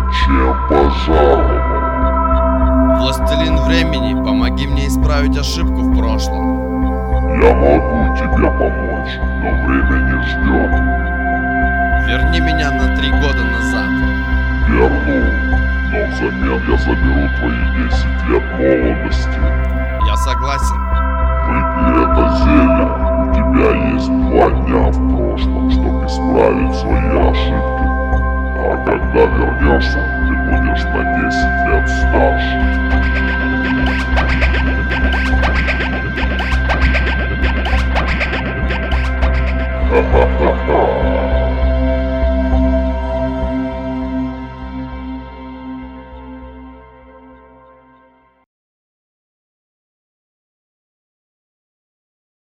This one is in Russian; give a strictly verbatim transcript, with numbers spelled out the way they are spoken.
Зачем пожаловал? Властелин времени, помоги мне исправить ошибку в прошлом. Я могу тебе помочь, но время не ждет. Верни меня на три года назад. Верну, но взамен я заберу твои десять лет молодости. Я согласен. Выпей это зелье, у тебя есть два дня в прошлом, чтобы исправить свои ошибки. А когда вернешься, ты будешь на десять лет старше. Ха-ха-ха-ха.